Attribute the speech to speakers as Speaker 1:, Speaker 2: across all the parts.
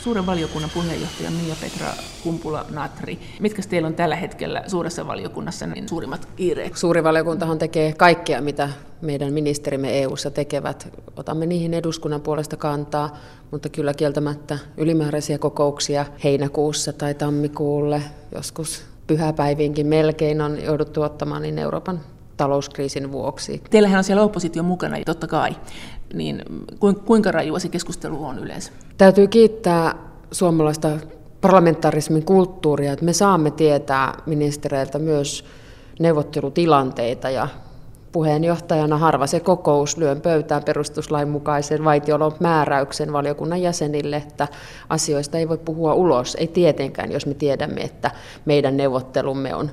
Speaker 1: suuren valiokunnan puheenjohtaja Miia-Petra Kumpula-Natri. Mitkä teillä on tällä hetkellä suuressa valiokunnassa niin suurimmat kiireet?
Speaker 2: Suuri valiokuntahan tekee kaikkea, mitä meidän ministerimme EU:ssa tekevät. Otamme niihin eduskunnan puolesta kantaa, mutta kyllä kieltämättä ylimääräisiä kokouksia heinäkuussa tai tammikuulle, joskus pyhäpäiviinkin melkein on jouduttu ottamaan niin Euroopan talouskriisin vuoksi.
Speaker 1: Teillähän on siellä oppositio mukana, totta kai. Niin kuinka rajua se keskustelu on yleensä?
Speaker 2: Täytyy kiittää suomalaista parlamentarismin kulttuuria, että me saamme tietää ministereiltä myös neuvottelutilanteita ja puheenjohtajana harva se kokous lyön pöytään perustuslain mukaisen vaitiolomääräyksen valiokunnan jäsenille, että asioista ei voi puhua ulos. Ei tietenkään, jos me tiedämme, että meidän neuvottelumme on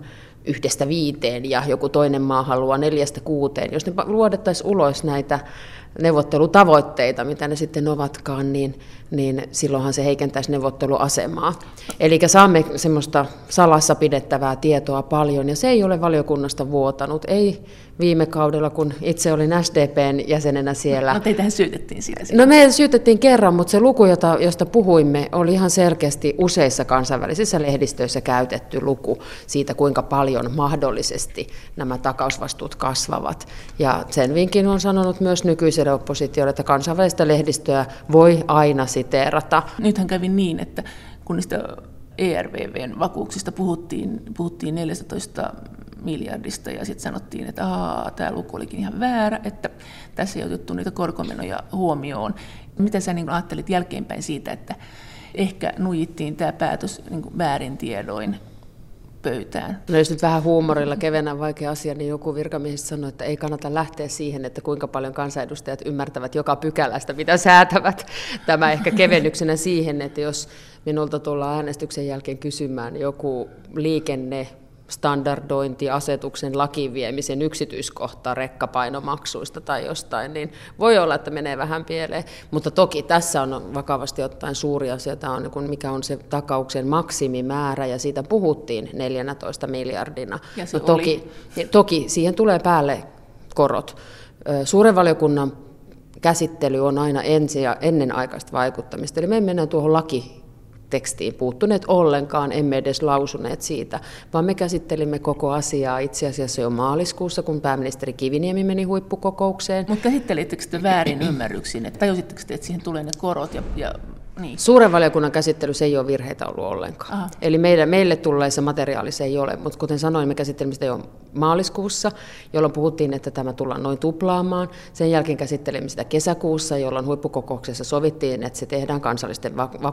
Speaker 2: 1-5 ja joku toinen maa haluaa 4-6. Jos ne luodettaisiin ulos näitä neuvottelutavoitteita, mitä ne sitten ovatkaan, niin silloinhan se heikentäisi neuvotteluasemaa. Eli saamme semmoista salassa pidettävää tietoa paljon, ja se ei ole valiokunnasta vuotanut. Ei viime kaudella, kun itse olin SDPn jäsenenä siellä.
Speaker 1: No teitähän syytettiin siitä.
Speaker 2: No me syytettiin kerran, mutta se luku, josta puhuimme, oli ihan selkeästi useissa kansainvälisissä lehdistöissä käytetty luku siitä, kuinka paljon mahdollisesti nämä takausvastuut kasvavat. Ja sen vinkin on sanonut myös nykyiselle oppositiolle, että kansainvälistä lehdistöä voi aina siteerata.
Speaker 1: Nythän kävi niin, että kun niistä ERVVn vakuuksista puhuttiin 14 miljardista ja sitten sanottiin, että tämä luku olikin ihan väärä, että tässä ei otettu niitä korkomenoja huomioon. Mitä sä niin ajattelit jälkeenpäin siitä, että ehkä nuijittiin tämä päätös niin väärin tiedoin pöytään?
Speaker 2: No jos nyt vähän huumorilla kevennän vaikea asia, niin joku virkamiehistä sanoi, että ei kannata lähteä siihen, että kuinka paljon kansanedustajat ymmärtävät joka pykälästä, mitä säätävät. Tämä ehkä kevennyksenä siihen, että jos minulta tullaan äänestyksen jälkeen kysymään joku standardointiasetuksen lakiviemisen yksityiskohtaa rekkapainomaksuista tai jostain, niin voi olla, että menee vähän pieleen. Mutta toki tässä on vakavasti ottaen suuri asia, tämä on, mikä on se takauksen maksimimäärä, ja siitä puhuttiin 14 miljardina.
Speaker 1: Ja se
Speaker 2: toki siihen tulee päälle korot. Suuren valiokunnan käsittely on aina ennenaikaista vaikuttamista, eli me emme mennä tuohon tekstiin puuttuneet ollenkaan, emme edes lausuneet siitä, vaan me käsittelimme koko asiaa itse asiassa jo maaliskuussa, kun pääministeri Kiviniemi meni huippukokoukseen.
Speaker 1: Mutta käsittelittekö te väärin ymmärryksiin, että tajusitteko te, että siihen tulee ne korot ja niin?
Speaker 2: Suuren valiokunnan käsittelyssä ei ole virheitä ollut ollenkaan. Aha. Eli meille tulleessa materiaalissa ei ole, mutta kuten sanoin, me käsittelimme sitä jo maaliskuussa, jolloin puhuttiin, että tämä tullaan noin tuplaamaan. Sen jälkeen käsittelimme sitä kesäkuussa, jolloin huippukokouksessa sovittiin, että se tehdään kansallisten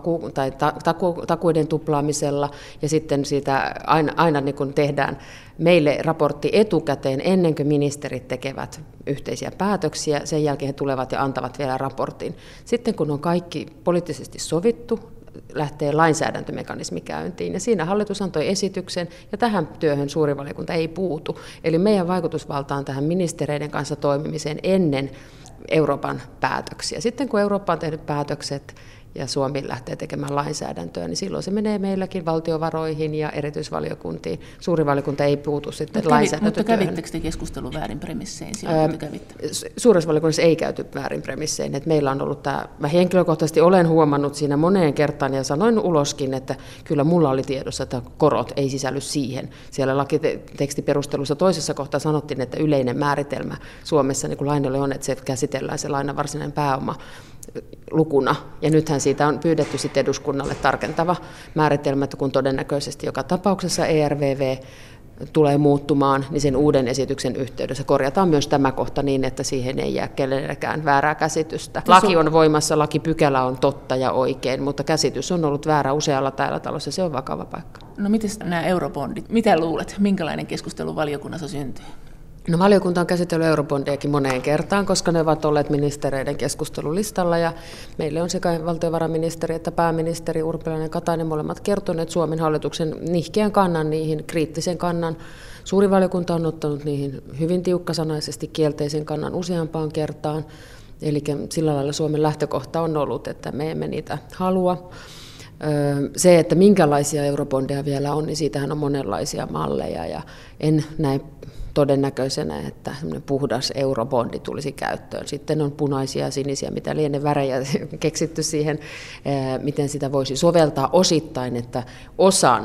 Speaker 2: takuiden tuplaamisella, ja sitten siitä aina niin kun tehdään meille raportti etukäteen ennen kuin ministerit tekevät yhteisiä päätöksiä, sen jälkeen he tulevat ja antavat vielä raportin. Sitten kun on kaikki poliittisesti sovittu, lähtee lainsäädäntömekanismi käyntiin, ja siinä hallitus antoi esityksen, ja tähän työhön suuri valiokunta ei puutu. Eli meidän vaikutusvalta on tähän ministereiden kanssa toimimiseen ennen Euroopan päätöksiä. Sitten kun Eurooppa on tehnyt päätökset, ja Suomi lähtee tekemään lainsäädäntöä, niin silloin se menee meilläkin valtiovaroihin ja erityisvaliokuntiin. Suuri valiokunta ei puutu sitten lainsäädäntötyöhön.
Speaker 1: Mutta kävittekö te keskustelun väärin premissein?
Speaker 2: Suuressa valiokunnassa ei käyty väärin premissein. Että meillä on ollut tämä, mä henkilökohtaisesti olen huomannut siinä moneen kertaan ja sanoin uloskin, että kyllä mulla oli tiedossa, että korot ei sisälly siihen. Siellä lakitekstiperustelussa toisessa kohtaa sanottiin, että yleinen määritelmä Suomessa niin kuin lainalle on, että se käsitellään se lainan varsinainen pääoma lukuna, ja nythän siitä on pyydetty sitten eduskunnalle tarkentava määritelmä, että kun todennäköisesti joka tapauksessa ERVV tulee muuttumaan, niin sen uuden esityksen yhteydessä korjataan myös tämä kohta niin, että siihen ei jää kenellekään väärää käsitystä. Laki on voimassa, lakipykälä on totta ja oikein, mutta käsitys on ollut väärä usealla täällä talossa, se on vakava paikka.
Speaker 1: No miten nämä eurobondit, mitä luulet, minkälainen keskustelu valiokunnassa syntyy?
Speaker 2: No valiokunta on käsitellyt eurobondejakin moneen kertaan, koska ne ovat olleet ministereiden keskustelulistalla, ja meille on sekä valtiovarainministeri että pääministeri Urpilainen ja Katainen molemmat kertoneet Suomen hallituksen nihkeän kannan niihin, kriittisen kannan. Suuri valiokunta on ottanut niihin hyvin tiukkasanaisesti kielteisen kannan useampaan kertaan, eli sillä lailla Suomen lähtökohta on ollut, että me emme niitä halua. Se, että minkälaisia eurobondeja vielä on, niin siitähän on monenlaisia malleja, ja en näe todennäköisenä, että puhdas eurobondi tulisi käyttöön. Sitten on punaisia ja sinisiä, mitä lienee värejä keksitty siihen, miten sitä voisi soveltaa osittain, että osan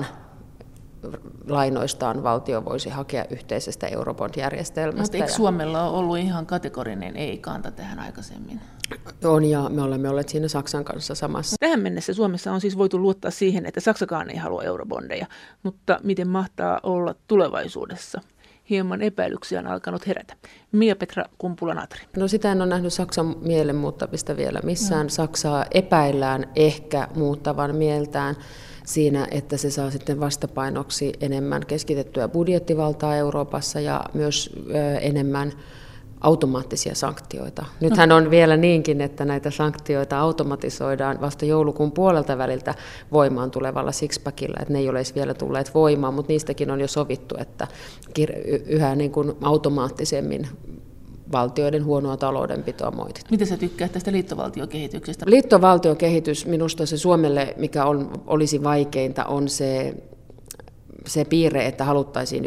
Speaker 2: lainoistaan valtio voisi hakea yhteisestä eurobond-järjestelmästä.
Speaker 1: Mutta eikö Suomella ole ollut ihan kategorinen ei-kanta tähän aikaisemmin?
Speaker 2: On, ja me olemme olleet siinä Saksan kanssa samassa.
Speaker 1: Tähän mennessä Suomessa on siis voitu luottaa siihen, että Saksakaan ei halua eurobondeja, mutta miten mahtaa olla tulevaisuudessa? Hieman epäilyksiä on alkanut herätä. Mia-Petra Kumpula-Natri.
Speaker 2: No sitä en ole nähnyt Saksan mielen muuttamista vielä missään. Saksaa epäillään ehkä muuttavan mieltään siinä, että se saa sitten vastapainoksi enemmän keskitettyä budjettivaltaa Euroopassa ja myös enemmän automaattisia sanktioita. Nythän on vielä niinkin, että näitä sanktioita automatisoidaan vasta joulukuun puolelta väliltä voimaan tulevalla sixpackilla, että ne ei ole vielä tulleet voimaan, mutta niistäkin on jo sovittu, että yhä niin kuin automaattisemmin valtioiden huonoa taloudenpitoa moititaan.
Speaker 1: Miten sä tykkäät tästä liittovaltiokehityksestä?
Speaker 2: Liittovaltiokehitys, minusta se Suomelle, mikä olisi vaikeinta, on se piirre, että haluttaisiin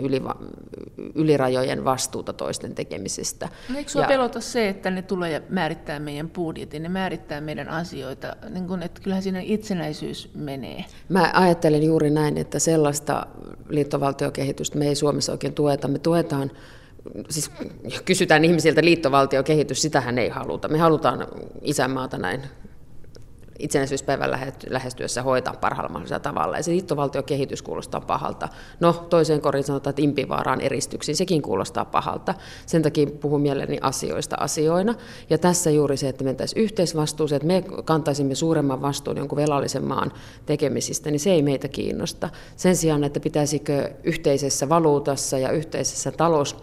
Speaker 2: yli rajojen vastuuta toisten tekemisestä.
Speaker 1: No eikö sinua pelota se, että ne tulee ja määrittää meidän budjetin, ne määrittää meidän asioita, niin kun, että kyllähän siinä itsenäisyys menee?
Speaker 2: Mä ajattelen juuri näin, että sellaista liittovaltiokehitystä me ei Suomessa oikein tueta. Me tuetaan, siis kysytään ihmisiltä liittovaltiokehitys, sitähän ei haluta. Me halutaan isänmaata näin itsenäisyyspäivän lähestyessä hoitaa parhaalla mahdollisella tavalla. Ja se liittovaltiokehitys kuulostaa pahalta. No, toiseen koriin sanotaan, että impivaaraan eristyksiin, sekin kuulostaa pahalta. Sen takia puhun mielelläni asioista asioina. Ja tässä juuri se, että mentäisiin yhteisvastuuseen, että me kantaisimme suuremman vastuun jonkun velallisen maan tekemisistä, niin se ei meitä kiinnosta. Sen sijaan, että pitäisikö yhteisessä valuutassa ja yhteisessä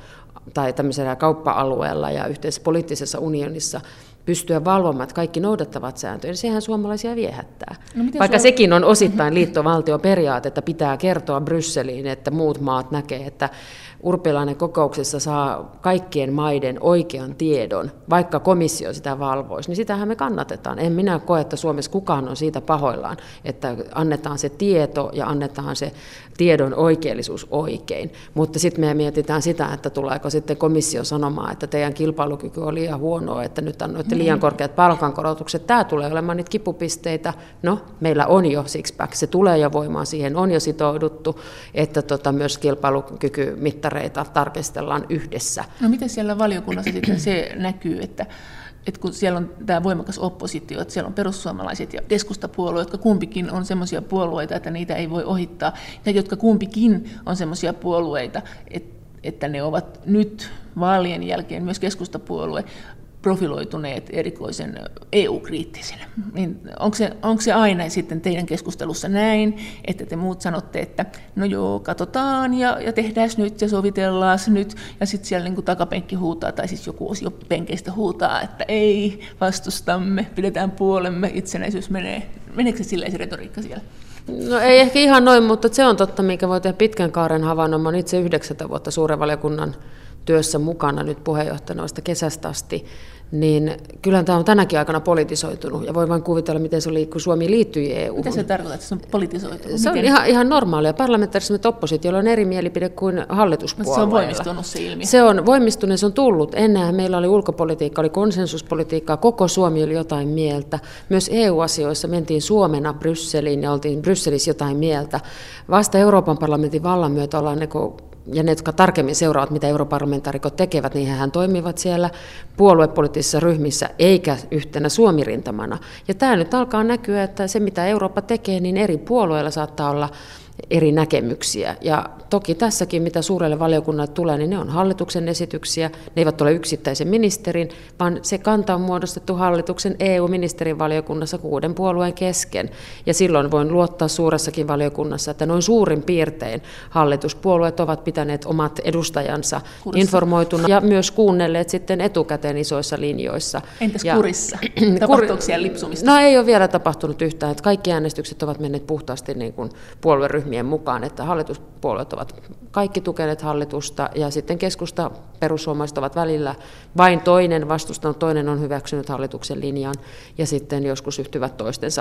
Speaker 2: tai tämmöisellä kauppa-alueella ja yhteisessä poliittisessa unionissa pystyä valvomaan, että kaikki noudattavat sääntöjä, niin sehän suomalaisia viehättää. No, vaikka sekin on osittain liittovaltioperiaate, että pitää kertoa Brysseliin, että muut maat näkee, että Urpilainen kokouksessa saa kaikkien maiden oikean tiedon, vaikka komissio sitä valvoisi, niin sitähän me kannatetaan. En minä koe, että Suomessa kukaan on siitä pahoillaan, että annetaan se tieto ja annetaan se tiedon oikeellisuus oikein. Mutta sitten me mietitään sitä, että tuleeko sitten komissio sanomaan, että teidän kilpailukyky on liian huonoa, että nyt annoitte liian korkeat palkankorotukset. Tämä tulee olemaan niitä kipupisteitä. No, meillä on jo six-pack, se tulee jo voimaan, siihen on jo sitouduttu, että myös kilpailukykymittareita tarkastellaan yhdessä.
Speaker 1: No miten siellä valiokunnassa sitten se näkyy, että kun siellä on tämä voimakas oppositio, että siellä on perussuomalaiset ja keskustapuolue, jotka kumpikin on semmoisia puolueita, että niitä ei voi ohittaa, ja jotka kumpikin on semmoisia puolueita, että ne ovat nyt vaalien jälkeen myös keskustapuolue profiloituneet erikoisen EU-kriittisenä. Niin onko se aina sitten teidän keskustelussa näin, että te muut sanotte, että no joo, katsotaan ja tehdään nyt ja sovitellaan nyt, ja sitten siellä niin takapenkki huutaa, tai siis joku osio penkeistä huutaa, että ei, vastustamme, pidetään puolemme, itsenäisyys menee. Meneekö se silleen se retoriikka siellä?
Speaker 2: No ei ehkä ihan noin, mutta se on totta, minkä voi tehdä pitkän kaaren havainnon. Mä olen itse 9 vuotta suuren valiokunnan työssä mukana nyt puheenjohtajana vasta kesästä asti, niin kyllähän tämä on tänäkin aikana politisoitunut, ja voi vain kuvitella, miten se oli, kun Suomi liittyi EU:hun.
Speaker 1: Mitä se tarkoittaa, että se on politisoitunut?
Speaker 2: Se on ihan normaalia. Parlamentarismit oppositiolla on eri mielipide kuin hallituspuolueilla.
Speaker 1: Se on voimistunut se ilmiö.
Speaker 2: Se on voimistunut, se on tullut. Ennenhän meillä oli ulkopolitiikka, oli konsensuspolitiikkaa, koko Suomi oli jotain mieltä. Myös EU-asioissa mentiin Suomena Brysseliin ja oltiin Brysselissä jotain mieltä. Vasta Euroopan parlamentin vallan myötä ollaan ja ne, jotka tarkemmin seuraavat, mitä europarlamentaarikot tekevät, niin hehän toimivat siellä puoluepoliittisissa ryhmissä, eikä yhtenä Suomi-rintamana. Ja tämä nyt alkaa näkyä, että se, mitä Eurooppa tekee, niin eri puolueilla saattaa olla eri näkemyksiä. Ja toki tässäkin, mitä suurelle valiokunnalle tulee, niin ne on hallituksen esityksiä. Ne eivät ole yksittäisen ministerin, vaan se kanta on muodostettu hallituksen EU-ministerivaliokunnassa 6 puolueen kesken. Ja silloin voin luottaa suuressakin valiokunnassa, että noin suurin piirtein hallituspuolueet ovat pitäneet omat edustajansa informoituna ja myös kuunnelleet sitten etukäteen isoissa linjoissa.
Speaker 1: Entäs kurissa? Tapahtuuko siellä lipsumista?
Speaker 2: No ei ole vielä tapahtunut yhtään. Että kaikki äänestykset ovat menneet puhtaasti niin kuin puolueryhmien mukaan, että hallituspuolueet ovat kaikki tukeneet hallitusta ja sitten keskusta perussuomalaiset ovat välillä vain toinen vastustanut, toinen on hyväksynyt hallituksen linjan ja sitten joskus yhtyvät toistensa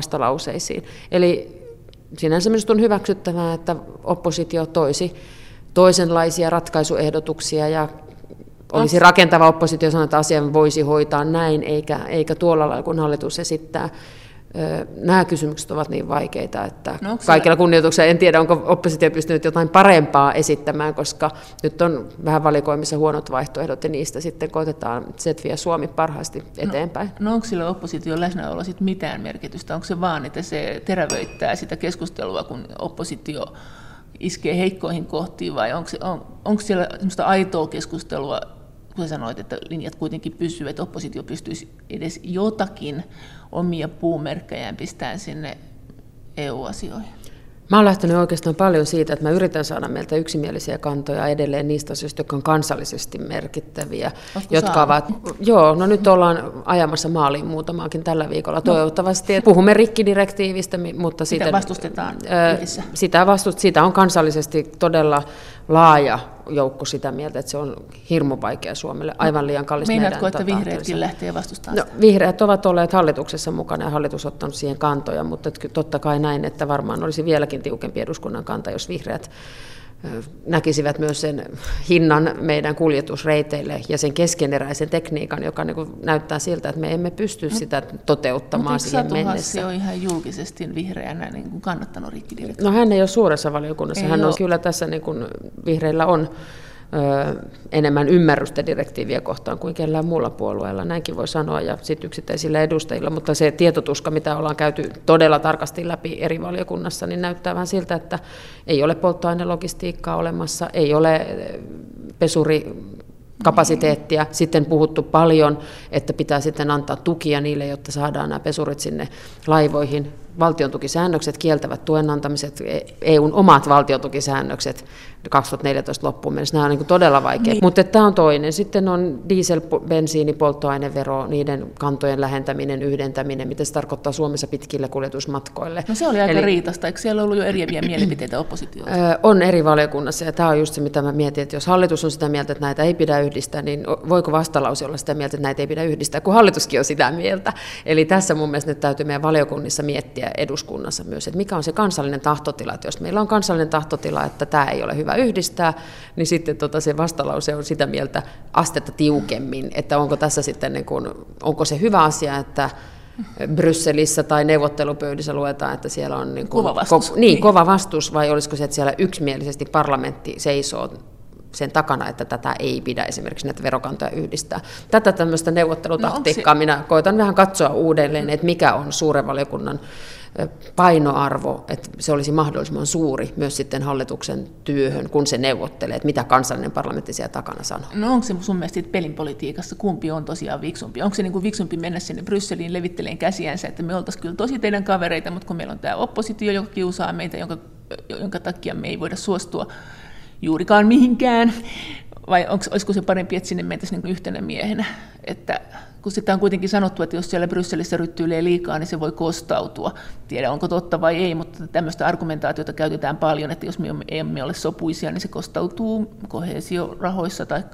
Speaker 2: vastalauseisiin. Eli sinänsä minusta on hyväksyttävää, että oppositio toisi toisenlaisia ratkaisuehdotuksia ja olisi rakentava oppositio sanoa, että asian voisi hoitaa näin, eikä tuolla lailla, kun hallitus esittää. Nämä kysymykset ovat niin vaikeita, että kaikilla kunnioituksella en tiedä, onko oppositio pystynyt jotain parempaa esittämään, koska nyt on vähän valikoimissa huonot vaihtoehdot ja niistä sitten koitetaan vie Suomi parhaasti eteenpäin.
Speaker 1: No onko sillä opposition läsnäololla sitten mitään merkitystä? Onko se vaan, että se terävöittää sitä keskustelua, kun oppositio iskee heikkoihin kohtiin, vai onko siellä sellaista aitoa keskustelua, kun sä sanoit, että linjat kuitenkin pysyvät, että oppositio pystyisi edes jotakin omia puumerkkejään pistämään sinne EU-asioihin?
Speaker 2: Mä oon lähtenyt oikeastaan paljon siitä, että mä yritän saada meiltä yksimielisiä kantoja edelleen niistä asioista, jotka on kansallisesti merkittäviä. Jotka ovat, no nyt ollaan ajamassa maaliin muutamaakin tällä viikolla toivottavasti. Puhumme rikkidirektiivistä, mutta
Speaker 1: sitä vastustetaan yhdessä.
Speaker 2: Sitä on kansallisesti todella laaja joukko sitä mieltä, että se on hirmu vaikea Suomelle, aivan liian kallis.
Speaker 1: Meinaatko, että vihreätkin lähtee vastustamaan sitä?
Speaker 2: No, vihreät ovat olleet hallituksessa mukana ja hallitus on ottanut siihen kantoja, mutta totta kai näin, että varmaan olisi vieläkin tiukempi eduskunnan kanta, jos vihreät näkisivät myös sen hinnan meidän kuljetusreiteille ja sen keskeneräisen tekniikan, joka niin kuin näyttää siltä, että me emme pysty sitä toteuttamaan siihen mennessä.
Speaker 1: Mutta Satu Hassi on ihan julkisesti vihreänä niin kuin kannattanut rikkidirektiiviä?
Speaker 2: No hän ei ole suuressa valiokunnassa. Hän on kyllä tässä, niin kuin vihreillä on enemmän ymmärrystä direktiiviä kohtaan kuin kellään muulla puolueella, näinkin voi sanoa, ja sitten yksittäisillä edustajilla, mutta se tietotuska, mitä ollaan käyty todella tarkasti läpi eri valiokunnassa, niin näyttää vähän siltä, että ei ole polttoainelogistiikkaa olemassa, ei ole pesurikapasiteettia, sitten puhuttu paljon, että pitää sitten antaa tukia niille, jotta saadaan nämä pesurit sinne laivoihin. Valtiontukisäännökset kieltävät tuen antamiset, EUn omat valtiontukisäännökset 2014 loppuun mennessä. Nämä on niin todella vaikeita. Mutta tämä on toinen. Sitten on diesel, bensiini, polttoainevero, niiden kantojen lähentäminen, yhdentäminen, mitä se tarkoittaa Suomessa pitkille kuljetusmatkoille.
Speaker 1: No se oli aika riitasta. Eikö siellä ollut jo eriäviä mielipiteitä oppositiolta?
Speaker 2: On eri valiokunnassa, ja tämä on just se, mitä mä mietin, että jos hallitus on sitä mieltä, että näitä ei pidä yhdistää, niin voiko vastalause olla sitä mieltä, että näitä ei pidä yhdistää, kun hallituskin on sitä mieltä. Eli tässä mun mielestä nyt täytyy meidän valiokunnissa miettiä eduskunnassa myös, että mikä on se kansallinen tahtotila, että jos meillä on kansallinen tahtotila, että tämä ei ole hyvä yhdistää, niin sitten se vastalause on sitä mieltä astetta tiukemmin, että onko tässä sitten niin kuin, onko se hyvä asia, että Brysselissä tai neuvottelupöydissä luetaan, että siellä on niin kuin, kova vastus, vai olisiko se, että siellä yksimielisesti parlamentti seisoo sen takana, että tätä ei pidä esimerkiksi näitä verokantoja yhdistää. Tätä tämmöistä neuvottelutaktiikkaa minä koitan vähän katsoa uudelleen, että mikä on suuren valiokunnan painoarvo, että se olisi mahdollisimman suuri myös sitten hallituksen työhön, kun se neuvottelee, että mitä kansallinen parlamentti siellä takana sanoo.
Speaker 1: No onko se sun mielestä pelin politiikassa, kumpi on tosiaan viksumpi? Onko se niin kuin viksumpi mennä sinne Brysseliin levitteleen käsiänsä, että me oltaisiin kyllä tosi teidän kavereita, mutta kun meillä on tämä oppositio, joka kiusaa meitä, jonka takia me ei voida suostua juurikaan mihinkään, vai olisiko se parempi, että sinne mentäisiin niin yhtenä miehenä, että kun sitä on kuitenkin sanottu, että jos siellä Brysselissä ryttyilee liikaa, niin se voi kostautua. Tiedä, onko totta vai ei, mutta tämmöistä argumentaatiota käytetään paljon, että jos me emme ole sopuisia, niin se kostautuu koheesiorahoissa tai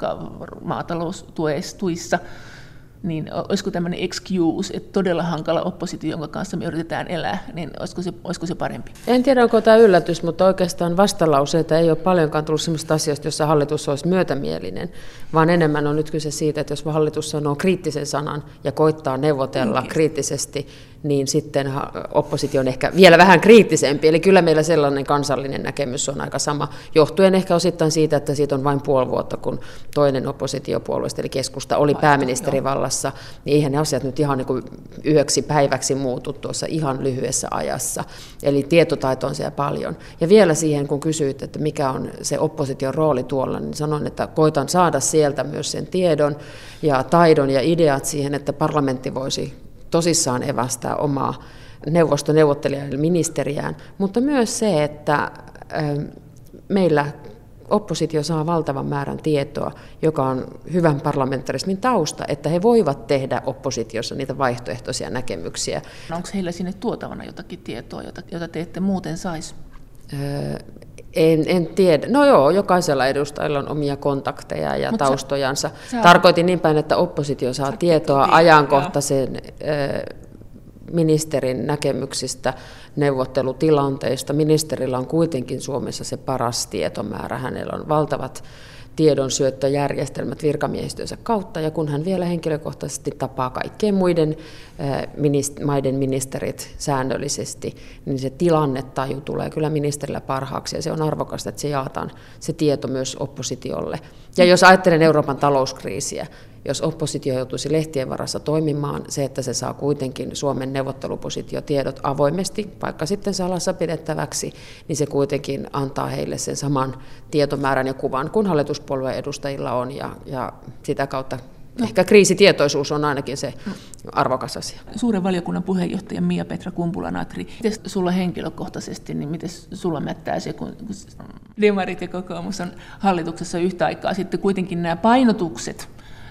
Speaker 1: maataloustuissa. Niin olisiko tämmöinen excuse, että todella hankala oppositio, jonka kanssa me yritetään elää, niin olisiko se parempi?
Speaker 2: En tiedä, onko tämä yllätys, mutta oikeastaan vastalauseita ei ole paljonkaan tullut sellaisista asioista, jossa hallitus olisi myötämielinen, vaan enemmän on nyt kyse siitä, että jos hallitus sanoo kriittisen sanan ja koittaa neuvotella kriittisesti, niin sitten oppositio on ehkä vielä vähän kriittisempi. Eli kyllä meillä sellainen kansallinen näkemys on aika sama, johtuen ehkä osittain siitä, että siitä on vain puoli vuotta, kun toinen oppositiopuolueesta, eli keskusta, oli pääministerivallassa, niin eihän ne asiat nyt ihan niin kuin yöksi päiväksi muutu tuossa ihan lyhyessä ajassa. Eli tietotaito on siellä paljon. Ja vielä siihen, kun kysyit, että mikä on se opposition rooli tuolla, niin sanon, että koitan saada sieltä myös sen tiedon ja taidon ja ideat siihen, että parlamentti voisi tosissaan evästää omaa neuvostoneuvottelija eli ministeriään, mutta myös se, että meillä oppositio saa valtavan määrän tietoa, joka on hyvän parlamentarismin tausta, että he voivat tehdä oppositiossa niitä vaihtoehtoisia näkemyksiä.
Speaker 1: No onko heillä sinne tuotavana jotakin tietoa, jota te ette muuten saisi?
Speaker 2: En tiedä. No joo, jokaisella edustajalla on omia kontakteja ja taustojansa. Tarkoitin niin päin, että oppositio saa tietoa ajankohtaisen ministerin näkemyksistä neuvottelutilanteista. Ministerillä on kuitenkin Suomessa se paras tietomäärä. Hänellä on valtavat tiedonsyöttöjärjestelmät virkamiehistönsä kautta, ja kun hän vielä henkilökohtaisesti tapaa kaikkien muiden maiden ministerit säännöllisesti, niin se tilannetaju tulee kyllä ministerillä parhaaksi, ja se on arvokasta, että se jaetaan se tieto myös oppositiolle. Ja jos ajattelen Euroopan talouskriisiä, jos oppositio joutuisi lehtien varassa toimimaan, se, että se saa kuitenkin Suomen neuvottelupositiotiedot avoimesti, vaikka sitten salassa pidettäväksi, niin se kuitenkin antaa heille sen saman tietomäärän ja kuvan kuin hallituspuolueen edustajilla on, ja sitä kautta ehkä kriisitietoisuus on ainakin se arvokas asia.
Speaker 1: Suuren valiokunnan puheenjohtaja Mia-Petra Kumpula-Natri, miten sulla henkilökohtaisesti, niin miten sulla mättää se, kun demarit ja kokoomus on hallituksessa yhtä aikaa, sitten kuitenkin nämä painotukset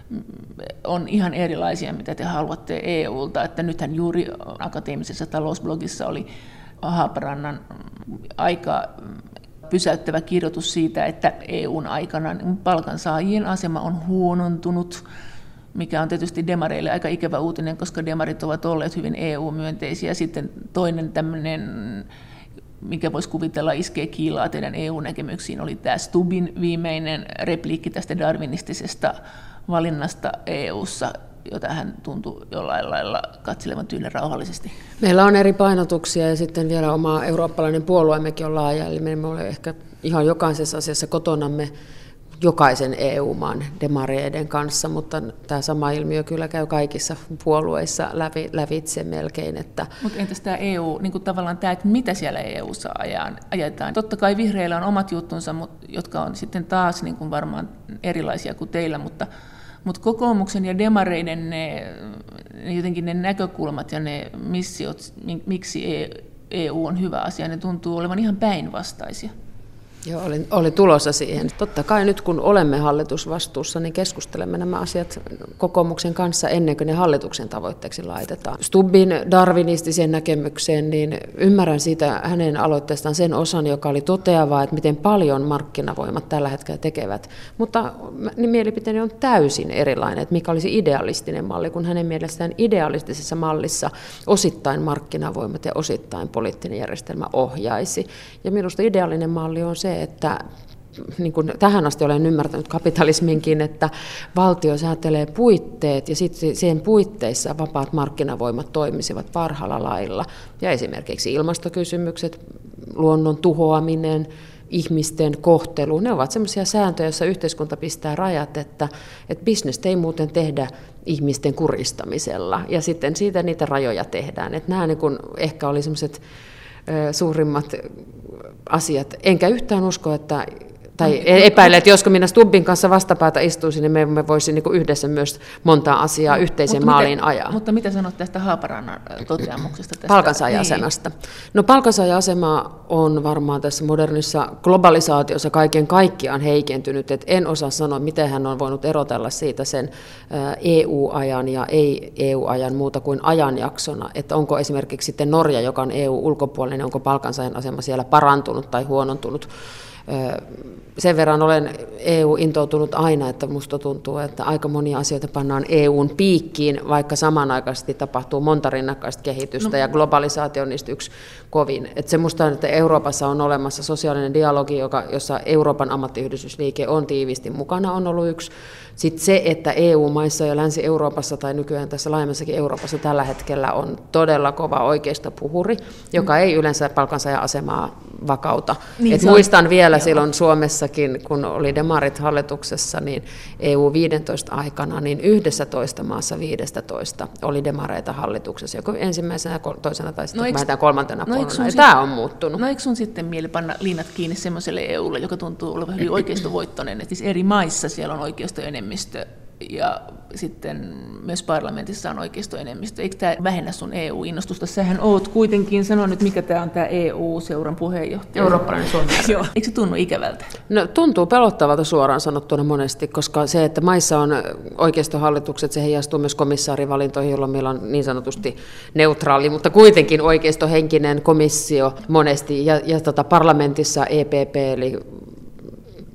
Speaker 1: on ihan erilaisia, mitä te haluatte EUlta, että nythän juuri akateemisessa talousblogissa oli Haaparannan aika pysäyttävä kirjoitus siitä, että EUn aikana palkansaajien asema on huonontunut, mikä on tietysti demareille aika ikävä uutinen, koska demarit ovat olleet hyvin EU-myönteisiä. Sitten toinen tämmöinen, mikä voisi kuvitella iskee kiilaa teidän EU-näkemyksiin, oli tämä Stubbin viimeinen repliikki tästä darwinistisesta valinnasta EU:ssa, jota hän tuntui jollain lailla katselevan tyyden rauhallisesti.
Speaker 2: Meillä on eri painotuksia ja sitten vielä oma eurooppalainen puolueemmekin on laaja, eli me emme ole ehkä ihan jokaisessa asiassa kotonamme jokaisen EU-maan demareiden kanssa, mutta tämä sama ilmiö kyllä käy kaikissa puolueissa lävitse melkein.
Speaker 1: Mutta entäs tämä EU, niin kuin tavallaan tämä, että mitä siellä EU:ssa ajetaan? Totta kai vihreillä on omat juttunsa, jotka on sitten taas niin kuin varmaan erilaisia kuin teillä, mutta kokoomuksen ja demareiden jotenkin ne näkökulmat ja ne missiot, miksi EU on hyvä asia, ne tuntuu olevan ihan päinvastaisia.
Speaker 2: Joo, oli tulossa siihen. Totta kai nyt kun olemme hallitusvastuussa, niin keskustelemme nämä asiat kokoomuksen kanssa ennen kuin ne hallituksen tavoitteeksi laitetaan. Stubbin darwinistiseen näkemykseen, niin ymmärrän siitä hänen aloitteestaan sen osan, joka oli toteavaa, että miten paljon markkinavoimat tällä hetkellä tekevät. Mutta niin mielipiteeni on täysin erilainen, että mikä olisi idealistinen malli, kun hänen mielestään idealistisessa mallissa osittain markkinavoimat ja osittain poliittinen järjestelmä ohjaisi. Ja minusta ideaalinen malli on se, että niin kuin tähän asti olen ymmärtänyt kapitalisminkin, että valtio säätelee puitteet ja sitten sen puitteissa vapaat markkinavoimat toimisivat parhaalla lailla. Ja esimerkiksi ilmastokysymykset, luonnon tuhoaminen, ihmisten kohtelu, ne ovat sellaisia sääntöjä, joissa yhteiskunta pistää rajat, että bisnestä ei muuten tehdä ihmisten kuristamisella. Ja sitten siitä niitä rajoja tehdään. Että nämä niin kuin ehkä oli sellaiset suurimmat asiat. Enkä yhtään usko, tai epäile, että josko minä Stubbin kanssa vastapäätä istuisin, niin me voisi niin kuin yhdessä myös montaa asiaa yhteiseen maaliin ajaa.
Speaker 1: Mutta mitä sanot tästä Haaparannan toteamuksesta?
Speaker 2: Palkansaaja-asemasta. Niin. No palkansaaja-asema on varmaan tässä modernissa globalisaatiossa kaiken kaikkiaan heikentynyt. Et en osaa sanoa, miten hän on voinut erotella siitä sen EU-ajan ja ei-EU-ajan muuta kuin ajanjaksona. Että onko esimerkiksi sitten Norja, joka on EU-ulkopuolinen, onko palkansaajan asema siellä parantunut tai huonontunut. Sen verran olen EU-intoutunut aina, että minusta tuntuu, että aika monia asioita pannaan EUn piikkiin, vaikka samanaikaisesti tapahtuu monta rinnakkaista kehitystä ja globalisaatio on niistä yksi kovin. Että semmoista on, että Euroopassa on olemassa sosiaalinen dialogi, jossa Euroopan ammattiyhdistysliike on tiiviisti mukana, on ollut yksi. Sitten se, että EU-maissa ja Länsi-Euroopassa tai nykyään tässä laajemmassakin Euroopassa tällä hetkellä on todella kova oikeistopuhuri, joka ei yleensä palkansaaja-asemaa vakauta. Niin muistan vielä silloin Suomessakin, kun oli demarit hallituksessa, niin EU-15 aikana, niin 11 maassa 15 oli demareita hallituksessa, joko ensimmäisenä, toisena tai sitten vähintään kolmantena puolella. Tämä on muuttunut.
Speaker 1: No eikö sun sitten mieli panna liinat kiinni semmoiselle EUlle, joka tuntuu olevan hyvin oikeistovoittoinen, että siis eri maissa siellä on oikeistoenemmistö ja sitten myös parlamentissa on oikeistoenemmistö. Eikö tämä vähennä sun EU-innostusta? Sähän oot kuitenkin, sano nyt mikä tämä on tämä EU-seuran puheenjohtaja.
Speaker 2: Eurooppalainen Suomi.
Speaker 1: Joo. Eikö se tunnu ikävältä?
Speaker 2: No tuntuu pelottavalta suoraan sanottuna monesti, koska se, että maissa on oikeistohallitukset, se heijastuu myös komissaarivalintoihin, jolloin meillä on niin sanotusti neutraali, mutta kuitenkin oikeistohenkinen komissio monesti ja parlamentissa EPP, eli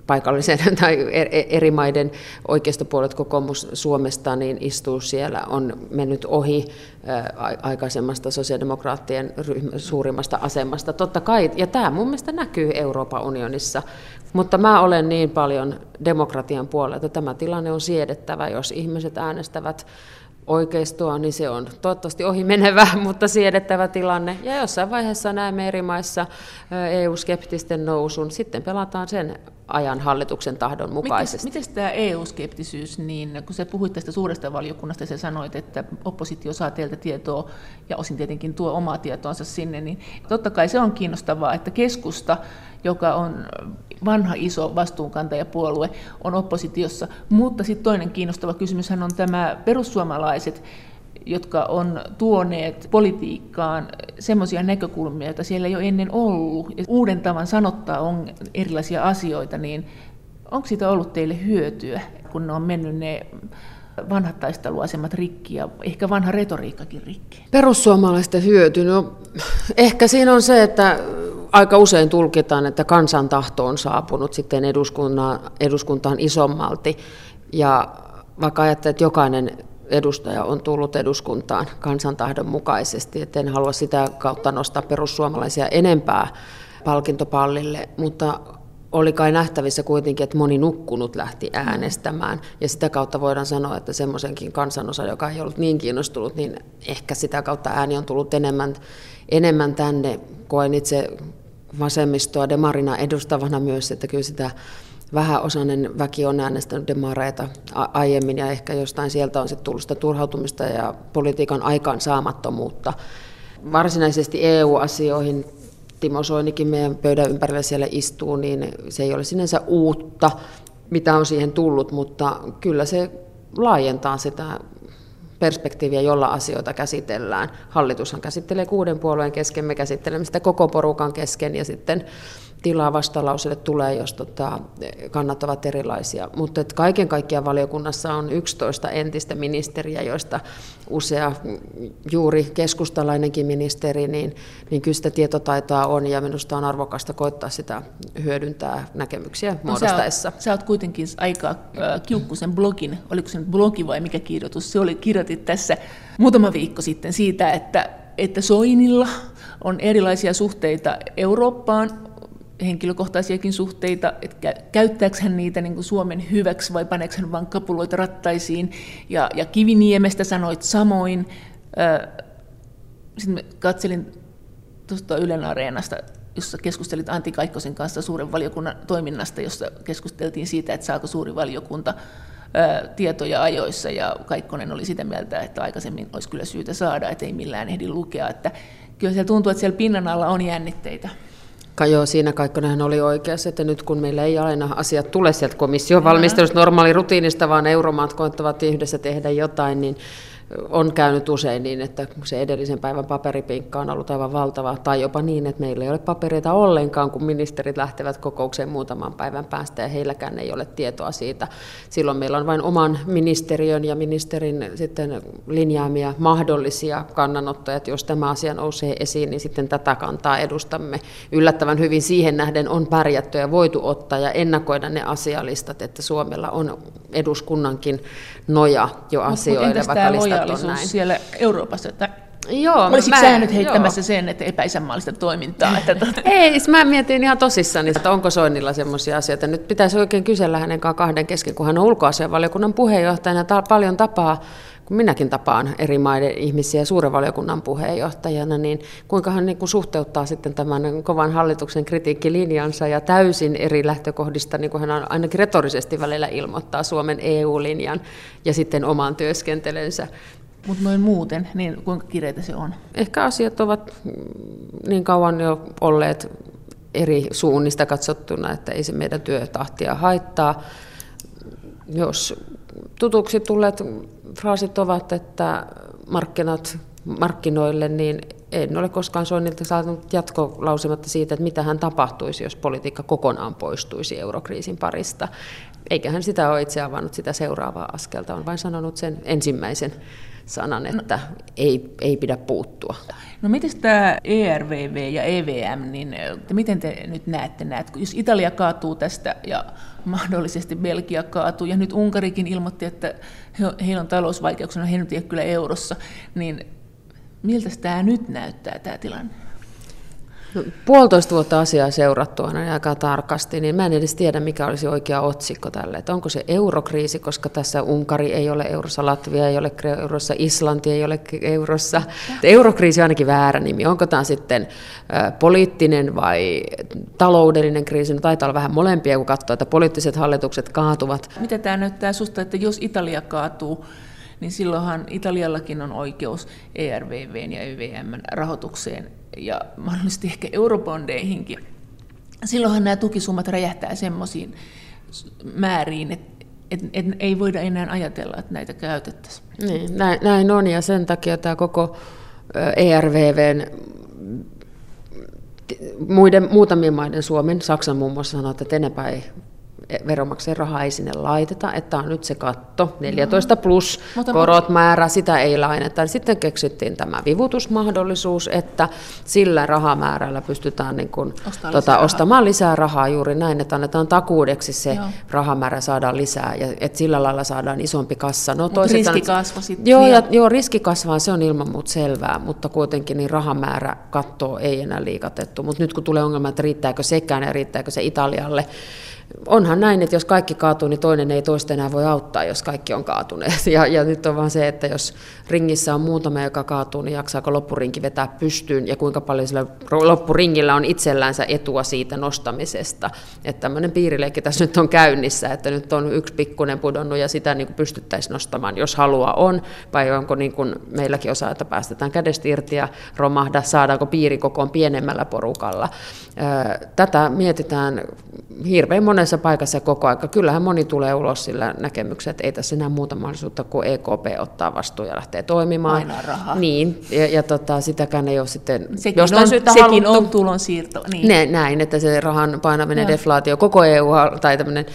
Speaker 2: paikallisen tai eri maiden oikeistopuolet kokoomus Suomesta niin istuu siellä, on mennyt ohi aikaisemmasta sosiaalidemokraattien suurimmasta asemasta. Totta kai, ja tämä mun mielestä näkyy Euroopan unionissa, mutta mä olen niin paljon demokratian puolella, että tämä tilanne on siedettävä, jos ihmiset äänestävät oikeistoa, niin se on toivottavasti ohimenevä, mutta siedettävä tilanne. Ja jossain vaiheessa näemme eri maissa EU-skeptisten nousun. Sitten pelataan sen ajan hallituksen tahdon mukaisesti.
Speaker 1: Miten tämä EU-skeptisyys, niin kun sä puhuit tästä suuresta valiokunnasta ja sä sanoit, että oppositio saa teiltä tietoa ja osin tietenkin tuo omaa tietoansa sinne, niin totta kai se on kiinnostavaa, että keskusta, joka on vanha iso vastuunkantajapuolue, on oppositiossa, mutta sitten toinen kiinnostava kysymyshän on tämä perussuomalaiset, jotka on tuoneet politiikkaan semmoisia näkökulmia, joita siellä ei ole ennen ollut. Ja uuden tavan sanottaa on erilaisia asioita, niin onko siitä ollut teille hyötyä, kun ne on mennyt ne vanhat taisteluasemat rikki ja ehkä vanha retoriikkakin rikki?
Speaker 2: Perussuomalaisten hyöty, no ehkä siinä on se, että aika usein tulkitaan, että kansan tahto on saapunut sitten eduskuntaan isommalti. Ja vaikka ajattelee, että jokainen edustaja on tullut eduskuntaan kansantahdon mukaisesti, että en halua sitä kautta nostaa perussuomalaisia enempää palkintopallille, mutta oli kai nähtävissä kuitenkin, että moni nukkunut lähti äänestämään, ja sitä kautta voidaan sanoa, että semmoisenkin kansanosa, joka ei ollut niin kiinnostunut, niin ehkä sitä kautta ääni on tullut enemmän tänne. Koen itse vasemmistoa demarina edustavana myös, että kyllä sitä vähäosainen väki on äänestänyt demareita aiemmin, ja ehkä jostain sieltä on sitten tullut sitä turhautumista ja politiikan aikaansaamattomuutta. Varsinaisesti EU-asioihin Timo Soinikin meidän pöydän ympärillä siellä istuu, niin se ei ole sinänsä uutta, mitä on siihen tullut, mutta kyllä se laajentaa sitä perspektiiviä, jolla asioita käsitellään. Hallitushan käsittelee 6 puolueen kesken, me käsittelemme sitä koko porukan kesken, ja sitten tilaa vastalauseelle tulee, jos kannat ovat erilaisia. Mutta kaiken kaikkiaan valiokunnassa on 11 entistä ministeriä, joista usea juuri keskustalainenkin ministeri, niin kyllä sitä tietotaitoa on, ja minusta on arvokasta koittaa sitä hyödyntää näkemyksiä muodostaessa.
Speaker 1: Sä oot kuitenkin aika kiukkuisen blogin, oliko se nyt blogi vai mikä kirjoitus, kirjoitit tässä muutama viikko sitten siitä, että Soinilla on erilaisia suhteita Eurooppaan, henkilökohtaisiakin suhteita, että käyttääkö hän niitä niin kuin Suomen hyväksi vai paneeko hän vain kapuloita rattaisiin, ja Kiviniemestä sanoit samoin. Sitten katselin tuosta Ylen Areenasta, jossa keskustelit Antti Kaikkosen kanssa suuren valiokunnan toiminnasta, jossa keskusteltiin siitä, että saako suuri valiokunta tietoja ajoissa, ja Kaikkonen oli sitä mieltä, että aikaisemmin olisi kyllä syytä saada, ettei millään ehdi lukea. Että kyllä siellä tuntuu, että siellä pinnan alla on jännitteitä.
Speaker 2: Joo, siinä Kaikkonenhan oli oikeassa, että nyt kun meillä ei aina asiat tule sieltä komission valmistelusta normaali rutiinista, vaan euromaat koettavat yhdessä tehdä jotain, niin on käynyt usein niin, että se edellisen päivän paperipinkka on ollut aivan valtava, tai jopa niin, että meillä ei ole papereita ollenkaan, kun ministerit lähtevät kokoukseen muutaman päivän päästä, ja heilläkään ei ole tietoa siitä. Silloin meillä on vain oman ministeriön ja ministerin sitten linjaamia mahdollisia kannanottoja, että jos tämä asia nousee esiin, niin sitten tätä kantaa edustamme. Yllättävän hyvin siihen nähden on pärjätty ja voitu ottaa ja ennakoida ne asialistat, että Suomella on eduskunnankin noja jo asioida, vaikka listat on näin.
Speaker 1: Siellä Euroopassa, että
Speaker 2: joo,
Speaker 1: olisitko sä nyt heittämässä sen, että epäisänmaallista toimintaa?
Speaker 2: Ei, mä mietin ihan tosissani, että onko Soinilla semmoisia asioita. Nyt pitäisi oikein kysellä hänen kanssaan 2 kesken, kun hän on ulkoasianvaliokunnan puheenjohtajana paljon tapaa, kun minäkin tapaan eri maiden ihmisiä suuren valiokunnan puheenjohtajana, niin kuinka hän niin kuin suhteuttaa sitten tämän kovan hallituksen kritiikkilinjansa ja täysin eri lähtökohdista, niin kuin hän ainakin retorisesti välillä ilmoittaa Suomen EU-linjan ja sitten oman työskentelynsä.
Speaker 1: Mutta noin muuten, niin kuinka kireitä se on?
Speaker 2: Ehkä asiat ovat niin kauan jo olleet eri suunnista katsottuna, että ei se meidän työtahtia haittaa. Jos tutuksi tulleet fraasit ovat, että markkinoille, niin en ole koskaan Soinilta saanut jatkolausematta siitä, että mitä hän tapahtuisi, jos politiikka kokonaan poistuisi eurokriisin parista. Eikä hän sitä ole itse avannut sitä seuraavaa askelta, on vain sanonut sen ensimmäisen sanan, että ei pidä puuttua.
Speaker 1: No miten tämä ERVV ja EVM, niin miten te nyt näette, jos Italia kaatuu tästä ja mahdollisesti Belgia kaatuu, ja nyt Unkarikin ilmoitti, että heillä on talousvaikeuksia, no he nyt ei ole kyllä eurossa, niin miltä tämä nyt näyttää tämä tilanne?
Speaker 2: No, 1,5 vuotta asiaa seurattu aika tarkasti, niin mä en edes tiedä, mikä olisi oikea otsikko tälle. Että onko se eurokriisi, koska tässä Unkari ei ole eurossa, Latvia ei ole eurossa, Islanti ei ole eurossa. Eurokriisi on ainakin väärä nimi. Onko tämä sitten poliittinen vai taloudellinen kriisi? No, taitaa olla vähän molempia, kun katsoo, että poliittiset hallitukset kaatuvat.
Speaker 1: Mitä tämä näyttää susta, että jos Italia kaatuu, niin silloinhan Italiallakin on oikeus ERVVn ja EVMn rahoitukseen ja mahdollisesti ehkä eurobondeihinkin. Silloinhan nämä tukisummat räjähtää semmoisiin määriin, että ei voida enää ajatella, että näitä käytettäisiin.
Speaker 2: Niin, näin on, ja sen takia tämä koko ERVVn muutamien maiden, Suomen, Saksan muun muassa sanoo, että enempää ei veronmaksajien rahaa ei sinne laiteta, että on nyt se katto, 14 plus korot määrä, sitä ei laineta. Sitten keksittiin tämä vivutusmahdollisuus, että sillä rahamäärällä pystytään niin kuin, ostamaan lisää rahaa juuri näin, että annetaan takuudeksi se rahamäärä saadaan lisää, ja että sillä lailla saadaan isompi kassa. No,
Speaker 1: riski kasvaa sitten.
Speaker 2: Joo, riski kasvaa, se on ilman muuta selvää, mutta kuitenkin niin rahamäärä kattoa ei enää liikatettu. Mutta nyt kun tulee ongelma, että riittääkö sekään ja riittääkö se Italialle, onhan näin, että jos kaikki kaatuu, niin toinen ei toista enää voi auttaa, jos kaikki on kaatuneet. Ja nyt on vaan se, että jos ringissä on muutama, joka kaatuu, niin jaksaako loppurinki vetää pystyyn, ja kuinka paljon sillä loppuringillä on itsellänsä etua siitä nostamisesta. Että tämmöinen piirileikki tässä nyt on käynnissä, että nyt on yksi pikkunen pudonnut, ja sitä niin kuin pystyttäisiin nostamaan, jos halua on, vai onko niin kuin meilläkin osa, että päästetään kädestä irti ja romahda, saadaanko piiri kokoon pienemmällä porukalla. Tätä mietitään hirveän monessa paikassa koko aika. Kyllähän moni tulee ulos sillä näkemyksellä, että ei tässä enää muuta mahdollisuutta, kun EKP ottaa vastuun ja lähtee toimimaan.
Speaker 1: Painaa rahaa.
Speaker 2: Niin, ja sitäkään ei ole sitten
Speaker 1: sekin on tulonsiirto. Niin.
Speaker 2: Näin, että se rahan painaminen, deflaatio, koko EU, tai tämmöinen,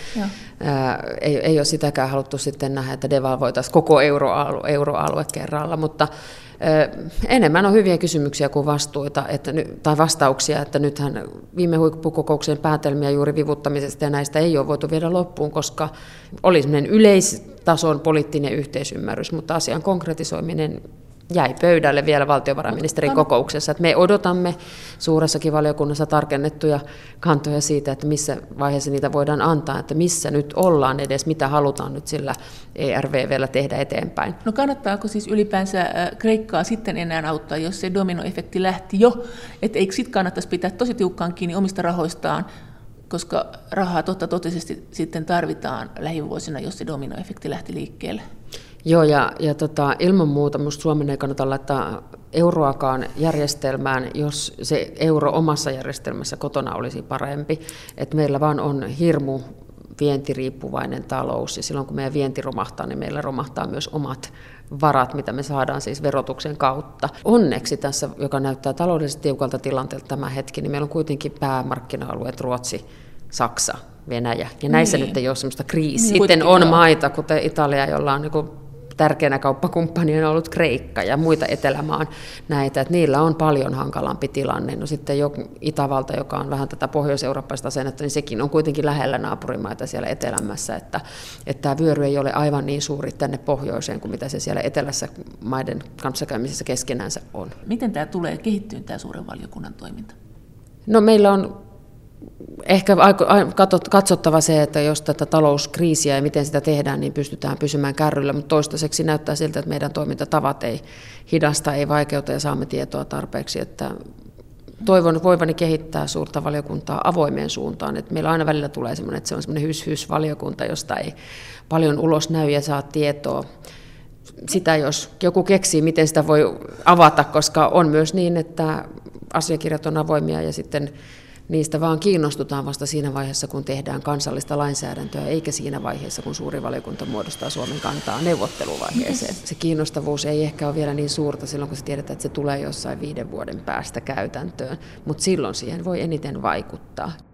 Speaker 2: ei ole sitäkään haluttu sitten nähdä, että devalvoitaisiin koko euroalue kerralla, mutta enemmän on hyviä kysymyksiä kuin vastuita, tai vastauksia, että nythän viime huippukokouksen päätelmiä juuri vivuttamisesta ja näistä ei ole voitu viedä loppuun, koska oli sellainen yleistason poliittinen yhteisymmärrys, mutta asian konkretisoiminen jäi pöydälle vielä valtiovarainministerin kokouksessa. Että me odotamme suuressakin valiokunnassa tarkennettuja kantoja siitä, että missä vaiheessa niitä voidaan antaa, että missä nyt ollaan edes, mitä halutaan nyt sillä ERVVllä tehdä eteenpäin.
Speaker 1: No kannattaako siis ylipäänsä Kreikkaa sitten enää auttaa, jos se dominoefekti lähti jo, että eikö sitten kannattaisi pitää tosi tiukkaan kiinni omista rahoistaan, koska rahaa totisesti sitten tarvitaan lähivuosina, jos se dominoefekti lähti liikkeelle?
Speaker 2: Joo, ja ilman muuta minusta Suomen ei kannata laittaa euroakaan järjestelmään, jos se euro omassa järjestelmässä kotona olisi parempi. Et meillä vaan on hirmu vientiriippuvainen talous, ja silloin kun meidän vienti romahtaa, niin meillä romahtaa myös omat varat, mitä me saadaan siis verotuksen kautta. Onneksi tässä, joka näyttää taloudellisesti tiukalta tilanteelta tämä hetki, niin meillä on kuitenkin päämarkkina-alueet Ruotsi, Saksa, Venäjä, ja näissä nyt ei ole sellaista kriisiä. Sitten on maita, kuten Italia, jolla on niin tärkeänä kauppakumppanina on ollut Kreikka ja muita etelämaan näitä, että niillä on paljon hankalampi tilanne. No sitten jo Itävalta, joka on vähän tätä pohjois-eurooppaista asennetta, niin sekin on kuitenkin lähellä naapurimaita siellä etelämässä, että tämä vyöry ei ole aivan niin suuri tänne pohjoiseen kuin mitä se siellä etelässä maiden kanssakäymisessä keskenänsä on.
Speaker 1: Miten tämä tulee kehittyä, tämä suuren valiokunnan toiminta?
Speaker 2: No meillä on ehkä katsottava se, että jos tätä talouskriisiä ja miten sitä tehdään, niin pystytään pysymään kärryllä, mutta toistaiseksi näyttää siltä, että meidän toimintatavat ei hidasta, ei vaikeuta ja saamme tietoa tarpeeksi, että toivon voivani kehittää suurta valiokuntaa avoimeen suuntaan, että meillä aina välillä tulee semmoinen, että se on semmoinen hys-valiokunta, josta ei paljon ulos näy ja saa tietoa. Sitä jos joku keksii, miten sitä voi avata, koska on myös niin, että asiakirjat on avoimia ja sitten niistä vaan kiinnostutaan vasta siinä vaiheessa, kun tehdään kansallista lainsäädäntöä, eikä siinä vaiheessa, kun suuri valiokunta muodostaa Suomen kantaa neuvotteluvaiheeseen. Se kiinnostavuus ei ehkä ole vielä niin suurta silloin, kun se tiedetään, että se tulee jossain 5 vuoden päästä käytäntöön, mutta silloin siihen voi eniten vaikuttaa.